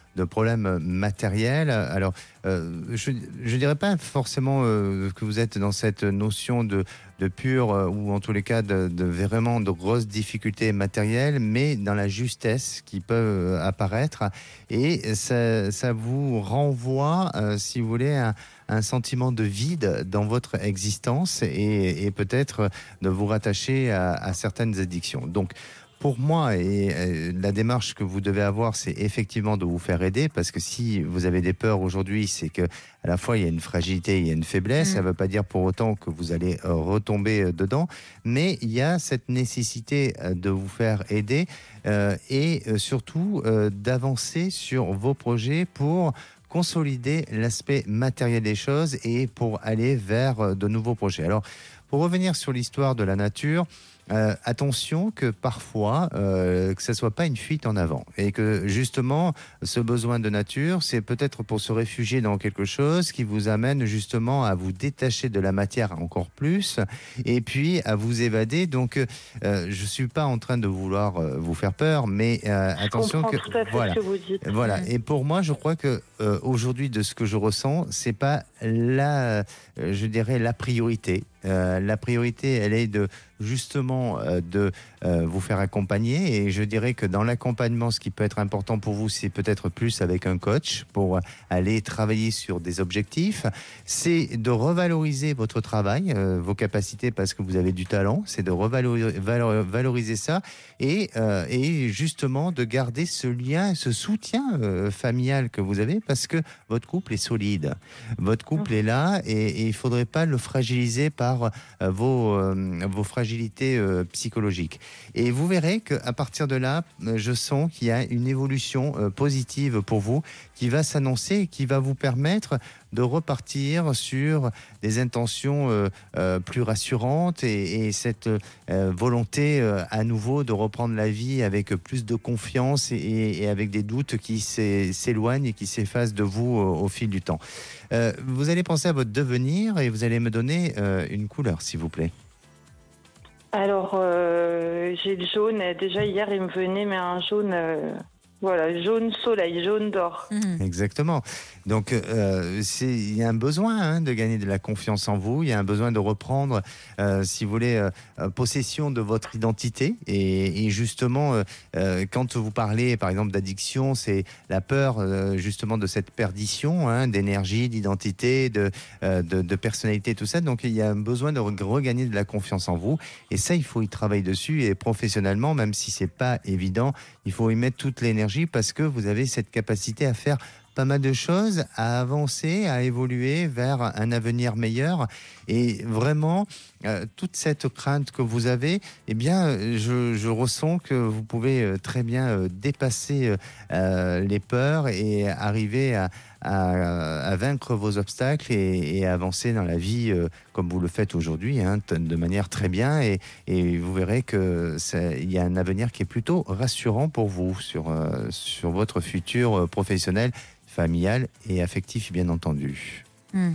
de problèmes matériels. Alors, euh, je ne dirais pas forcément euh, que vous êtes dans cette notion de, de pure, euh, ou en tous les cas de, de vraiment de grosses difficultés matérielles, mais dans la justesse qui peut euh, apparaître. Et ça, ça vous renvoie, euh, si vous voulez, à un sentiment de vide dans votre existence et, et peut-être de vous rattacher à, à certaines addictions. Donc, pour moi, et euh, la démarche que vous devez avoir, c'est effectivement de vous faire aider, parce que si vous avez des peurs aujourd'hui, c'est que à la fois il y a une fragilité, il y a une faiblesse. Mmh. Ça ne veut pas dire pour autant que vous allez euh, retomber euh, dedans, mais il y a cette nécessité euh, de vous faire aider euh, et euh, surtout euh, d'avancer sur vos projets pour consolider l'aspect matériel des choses et pour aller vers euh, de nouveaux projets. Alors, pour revenir sur l'histoire de la nature, Euh, attention que parfois, euh, que ça ne soit pas une fuite en avant et que justement, ce besoin de nature, c'est peut-être pour se réfugier dans quelque chose qui vous amène justement à vous détacher de la matière encore plus et puis à vous évader. Donc, euh, je ne suis pas en train de vouloir euh, vous faire peur, mais euh, attention que... tout à fait voilà, ce que vous dites. voilà. Et pour moi, je crois que euh, aujourd'hui, de ce que je ressens, c'est pas la, euh, je dirais, la priorité. Euh, la priorité, elle est de justement euh, de euh, vous faire accompagner, et je dirais que dans l'accompagnement, ce qui peut être important pour vous, c'est peut-être plus avec un coach pour aller travailler sur des objectifs, c'est de revaloriser votre travail, euh, vos capacités, parce que vous avez du talent, c'est de revaloriser valor, valoriser ça et, euh, et justement de garder ce lien, ce soutien euh, familial que vous avez, parce que votre couple est solide, votre couple est là, et, et il ne faudrait pas le fragiliser par euh, vos, euh, vos fragilités euh, psychologiques. Et vous verrez qu'à partir de là, je sens qu'il y a une évolution euh, positive pour vous qui va s'annoncer et qui va vous permettre de repartir sur des intentions euh, euh, plus rassurantes et, et cette euh, volonté euh, à nouveau de reprendre la vie avec plus de confiance et, et avec des doutes qui s'éloignent et qui s'effacent de vous au, au fil du temps. Euh, vous allez penser à votre devenir et vous allez me donner euh, une couleur, s'il vous plaît. Alors, euh, j'ai le jaune. Déjà, hier, il me venait, mais un jaune... Euh... Voilà, jaune soleil, jaune d'or. Mmh. Exactement. Donc, euh, c'est, il y a un besoin hein, de gagner de la confiance en vous. Il y a un besoin de reprendre, euh, si vous voulez, euh, possession de votre identité. Et, et justement, euh, quand vous parlez, par exemple, d'addiction, c'est la peur, euh, justement, de cette perdition hein, d'énergie, d'identité, de, euh, de, de personnalité, tout ça. Donc, il y a un besoin de regagner de la confiance en vous. Et ça, il faut y travailler dessus. Et professionnellement, même si c'est pas évident, il faut y mettre toute l'énergie, parce que vous avez cette capacité à faire pas mal de choses, à avancer, à évoluer vers un avenir meilleur. Et vraiment, euh, toute cette crainte que vous avez, eh bien, je, je ressens que vous pouvez très bien euh, dépasser euh, les peurs et arriver à, à, à vaincre vos obstacles et, et avancer dans la vie euh, comme vous le faites aujourd'hui, hein, de manière très bien. Et, et vous verrez qu'il y a un avenir qui est plutôt rassurant pour vous sur, euh, sur votre futur professionnel, familial et affectif, bien entendu. Mmh.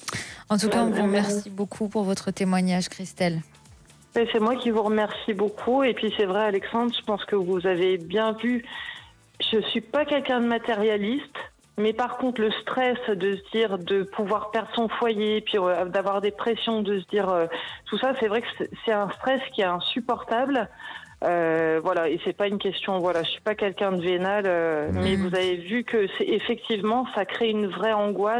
En tout cas, on vous remercie beaucoup pour votre témoignage, Christelle. C'est moi qui vous remercie beaucoup. Et puis c'est vrai, Alexandre, je pense que vous avez bien vu, je ne suis pas quelqu'un de matérialiste, mais par contre, le stress de se dire, de pouvoir perdre son foyer, puis euh, d'avoir des pressions, de se dire, euh, tout ça, c'est vrai que c'est un stress qui est insupportable. Euh, voilà, et c'est pas une question, voilà, je suis pas quelqu'un de vénal, euh, mmh. mais vous avez vu que c'est effectivement, ça crée une vraie angoisse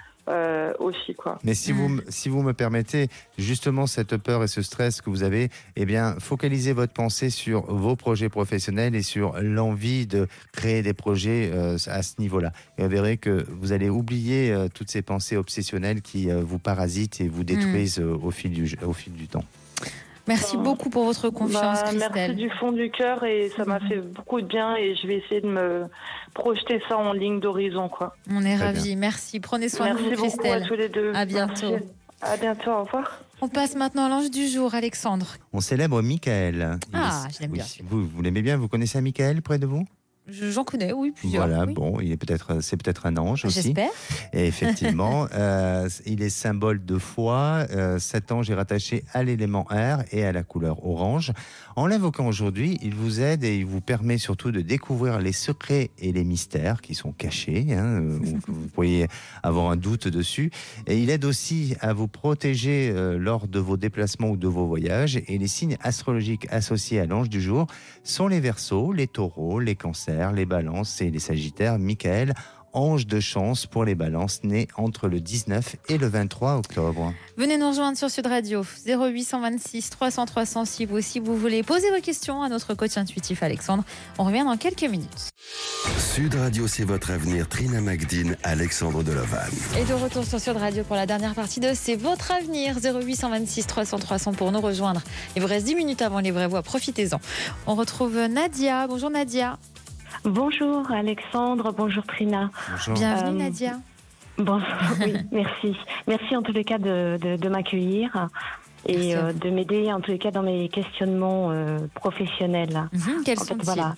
euh, aussi, quoi. Mais si mmh. vous, si vous me permettez, justement, cette peur et ce stress que vous avez, eh bien, focalisez votre pensée sur vos projets professionnels et sur l'envie de créer des projets euh, à ce niveau-là. Et vous verrez que vous allez oublier euh, toutes ces pensées obsessionnelles qui euh, vous parasitent et vous détruisent mmh. euh, au fil du, au fil du temps. Merci beaucoup pour votre confiance, bah, Christelle. Merci du fond du cœur, et ça m'a fait beaucoup de bien, et je vais essayer de me projeter ça en ligne d'horizon, quoi. On est ravis. Merci. Prenez soin Merci de vous, Christelle. Merci beaucoup à tous les deux. À bientôt. Merci. À bientôt. Au revoir. On passe maintenant à l'ange du jour, Alexandre. On célèbre Michael. Ah, je l'aime oui, bien. Vous, vous l'aimez bien, vous connaissez un Michael près de vous ? J'en connais, oui, plusieurs. Voilà, oui. bon, il est peut-être, c'est peut-être un ange aussi. J'espère. Et effectivement, euh, il est symbole de foi. Euh, cet ange est rattaché à l'élément air et à la couleur orange. En l'invoquant aujourd'hui, il vous aide et il vous permet surtout de découvrir les secrets et les mystères qui sont cachés. Hein, vous, vous pourriez avoir un doute dessus. Et il aide aussi à vous protéger euh, lors de vos déplacements ou de vos voyages. Et les signes astrologiques associés à l'ange du jour sont les Verseaux, les Taureaux, les Cancers, les Balances et les Sagittaires. Michael, ange de chance pour les Balances nés entre le dix-neuf et le vingt-trois octobre. Venez nous rejoindre sur Sud Radio, zéro huit cent vingt-six trois cents trois cents si vous aussi vous voulez poser vos questions à notre coach intuitif Alexandre. On revient dans quelques minutes. Sud Radio, c'est votre avenir. Trina Magdine, Alexandre Delovan. Et de retour sur Sud Radio pour la dernière partie de C'est votre avenir, zéro huit cent vingt-six trois cents trois cents pour nous rejoindre. Il vous reste dix minutes avant les vraies voix, profitez-en. On retrouve Nadia. Bonjour Nadia. Bonjour Alexandre, bonjour Trina. Bonjour. Bienvenue Euh, Nadia. Bonjour, oui, merci. Merci en tous les cas de, de, de m'accueillir et euh, de m'aider en tous les cas dans mes questionnements euh, professionnels. Mmh, quels En fait, sont-ils? voilà.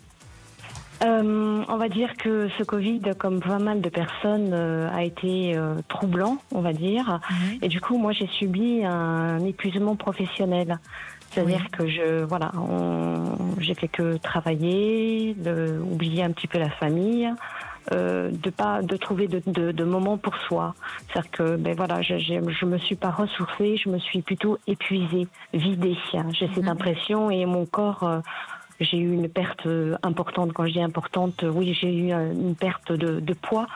Euh, on va dire que ce Covid, comme pas mal de personnes, euh, a été euh, troublant, on va dire. Mmh. Et du coup, moi, j'ai subi un épuisement professionnel. C'est-à-dire Oui. que je, voilà, on, j'ai fait que travailler, de, oublier un petit peu la famille, euh, de pas, de trouver de, de, de moments pour soi. C'est-à-dire que, ben voilà, je, je, je me suis pas ressourcée, je me suis plutôt épuisée, vidée. J'ai cette Mhm. impression et mon corps. Euh, J'ai eu une perte importante. Quand je dis importante, oui, j'ai eu une perte de, de poids.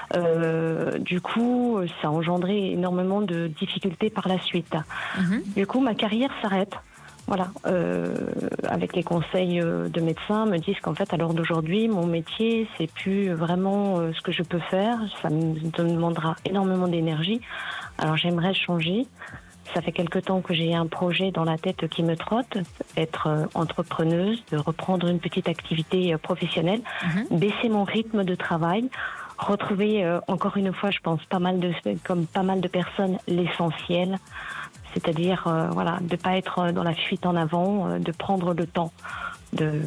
Euh, du coup, ça a engendré énormément de difficultés par la suite. Mmh. Du coup, ma carrière s'arrête. Voilà, euh, avec les conseils de médecins, me disent qu'en fait, à l'heure d'aujourd'hui, mon métier, c'est plus vraiment ce que je peux faire. Ça me demandera énormément d'énergie. Alors, j'aimerais changer. Ça fait quelque temps que j'ai un projet dans la tête qui me trotte, être entrepreneuse, de reprendre une petite activité professionnelle, Mmh. baisser mon rythme de travail, retrouver euh, encore une fois, je pense pas mal de, comme pas mal de personnes, l'essentiel, c'est-à-dire euh, voilà, de pas être dans la fuite en avant, euh, de prendre le temps de.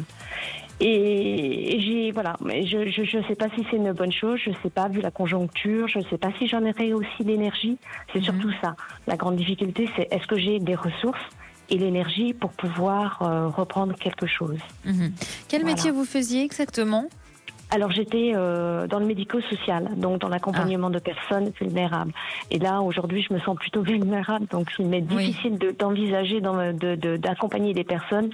Et j'ai voilà, mais je je je sais pas si c'est une bonne chose, je sais pas vu la conjoncture, je sais pas si j'en aurai aussi l'énergie. C'est Mhm. surtout ça. La grande difficulté, c'est est-ce que j'ai des ressources et l'énergie pour pouvoir euh, reprendre quelque chose. Mmh. Quel Voilà. métier vous faisiez exactement? Alors j'étais euh, dans le médico-social, donc dans l'accompagnement de personnes vulnérables. Et là aujourd'hui, je me sens plutôt vulnérable, donc il m'est Oui. difficile de, d'envisager dans, de, de, d'accompagner des personnes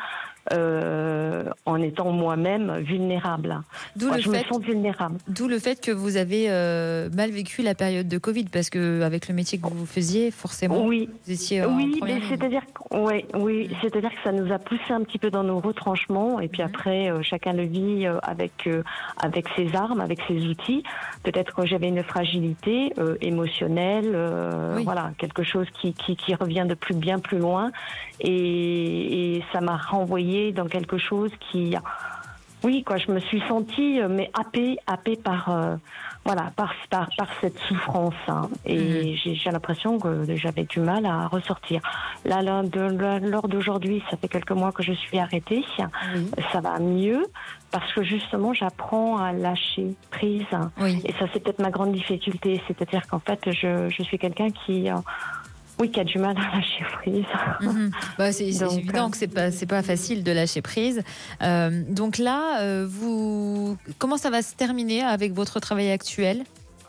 euh, en étant moi-même vulnérable. D'où Moi, le je fait me sens vulnérable. D'où le fait que vous avez euh, mal vécu la période de Covid, parce que avec le métier que vous faisiez, forcément, Oui. vous étiez en Oui, première mais ligne. c'est-à-dire, que- ouais, oui, Mm. c'est-à-dire que ça nous a poussé un petit peu dans nos retranchements, et puis Mhm. après, euh, chacun le vit euh, avec euh, avec ses armes, avec ses outils. Peut-être que j'avais une fragilité euh, émotionnelle, euh, Oui. voilà, quelque chose qui, qui qui revient de plus bien plus loin, et, et ça m'a renvoyé dans quelque chose qui, oui, quoi, je me suis sentie euh, mais happée, happée par euh, voilà, par, par, par cette souffrance. Hein. Et Mhm. j'ai, j'ai l'impression que j'avais du mal à ressortir. Là, là de, là, lors d'aujourd'hui, ça fait quelques mois que je suis arrêtée. Oui. Ça va mieux parce que justement, j'apprends à lâcher prise. Oui. Et ça, c'est peut-être ma grande difficulté. C'est-à-dire qu'en fait, je, je suis quelqu'un qui... euh, oui, qui a du mal à lâcher prise. Mhm. Bah, c'est c'est Donc, évident euh, que c'est pas c'est pas facile de lâcher prise. Euh, donc là, euh, vous comment ça va se terminer avec votre travail actuel?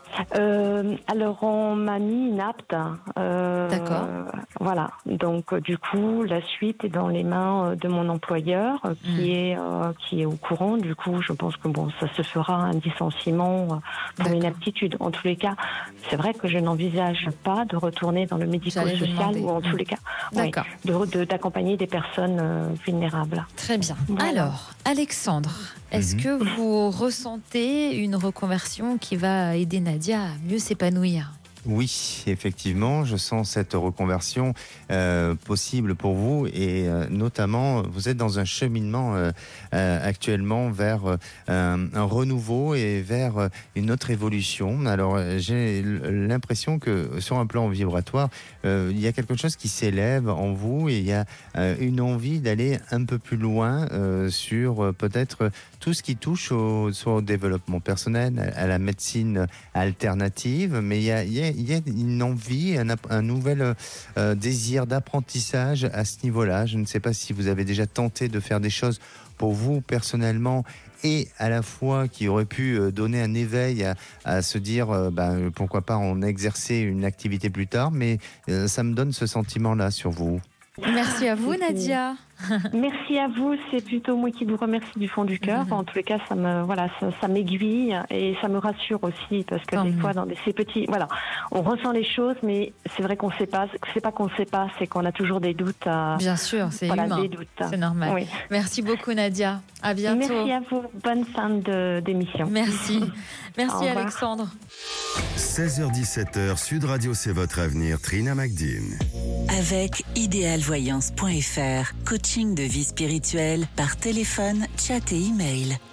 Euh, alors, on m'a mis inapte. Euh, D'accord. Voilà. Donc, euh, du coup, la suite est dans les mains euh, de mon employeur, euh, qui Mm. est euh, qui est au courant. Du coup, je pense que bon, ça se fera un licenciement euh, pour D'accord. inaptitude. En tous les cas, c'est vrai que je n'envisage pas de retourner dans le J'allais vous médico-social demander. ou en Mm. tous les cas, oui, D'accord. de, de- d'accompagner des personnes euh, vulnérables. Très bien. Voilà. Alors, Alexandre, est-ce Mhm. que vous ressentez une reconversion qui va aider Nadia à mieux s'épanouir? Oui, effectivement, je sens cette reconversion euh, possible pour vous et euh, notamment, vous êtes dans un cheminement euh, euh, actuellement vers euh, un, un renouveau et vers euh, une autre évolution. Alors, euh, j'ai l'impression que sur un plan vibratoire, euh, il y a quelque chose qui s'élève en vous et il y a euh, une envie d'aller un peu plus loin euh, sur euh, peut-être tout ce qui touche au, soit au développement personnel, à la médecine alternative, mais il y a, il y a, il y a une envie, un, un nouvel euh, désir d'apprentissage à ce niveau-là. Je ne sais pas si vous avez déjà tenté de faire des choses pour vous personnellement et à la fois qui aurait pu donner un éveil à, à se dire euh, ben, pourquoi pas en exercer une activité plus tard, mais euh, ça me donne ce sentiment-là sur vous. Merci à vous, Nadia. Merci à vous, c'est plutôt moi qui vous remercie du fond du cœur. En tous les cas, ça me voilà, ça, ça m'aiguille et ça me rassure aussi parce que Tant des mieux. fois dans des, ces petits, voilà, on ressent les choses, mais c'est vrai qu'on sait pas, c'est pas qu'on sait pas, c'est qu'on a toujours des doutes. À, Bien sûr, c'est voilà, humain. des doutes. C'est normal. Oui. Merci beaucoup, Nadia. À bientôt. Merci à vous, bonne fin de, d'émission. Merci. Merci, Au revoir. Alexandre. seize heures dix-sept heures, Sud Radio, c'est votre avenir. Trina Magdine. Avec idéal voyance point f r, coaching de vie spirituelle par téléphone, chat et email.